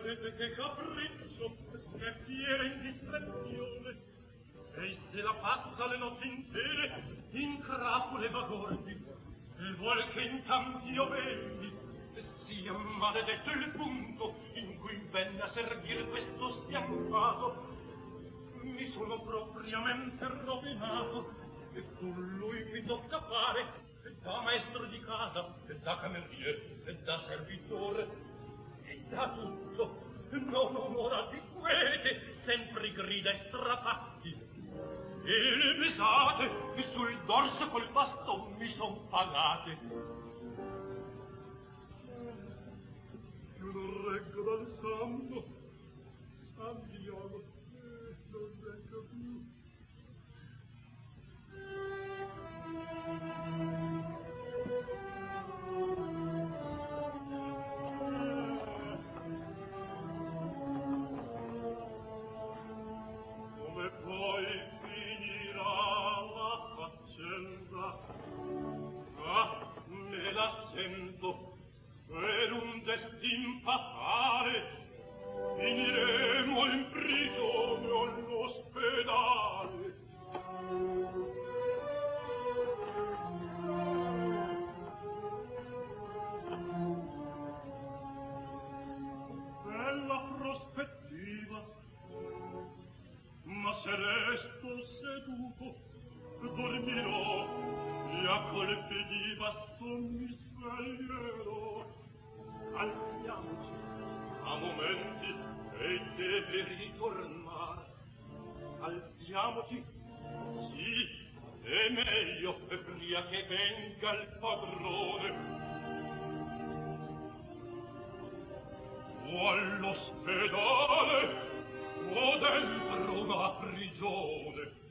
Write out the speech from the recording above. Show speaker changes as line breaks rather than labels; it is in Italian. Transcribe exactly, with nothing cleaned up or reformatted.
vedete che capriccio, che fiera indiscrezione. E se la passa le notti intere in crapule vagordi, e vuol che in campi io vendi, sia maledetto il punto in cui venne a servir questo stiampato. Mi sono propriamente rovinato, e con lui mi tocca fare da maestro di casa, e da cameriere, e da servitore, e da tutto. Non onora di quete, sempre grida e strapatti. E le pesate, e sul dorso col baston mi son pagate. Io non reggo dal santo, andiamo, eh, non reggo più. Come poi finirà la faccenda? Ah, me la sento per un destin fatale. Finiremo in prigione o all'ospedale. Bella prospettiva, ma se resto seduto dormirò e a colpi di baston mi sveglierò. Alziamoci a momenti e deve ritornare. Alziamoci, sì, è meglio prima che venga il padrone. O all'ospedale o dentro una prigione.